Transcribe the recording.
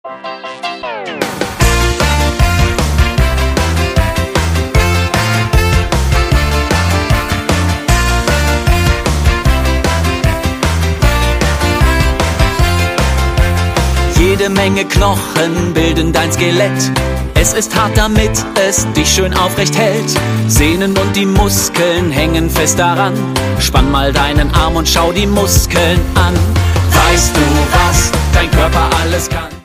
Jede Menge Knochen bilden dein Skelett. Es ist hart, damit es dich schön aufrecht hält. Sehnen und die Muskeln hängen fest daran. Spann mal deinen Arm und schau die Muskeln an. Weißt du, was dein Körper alles kann?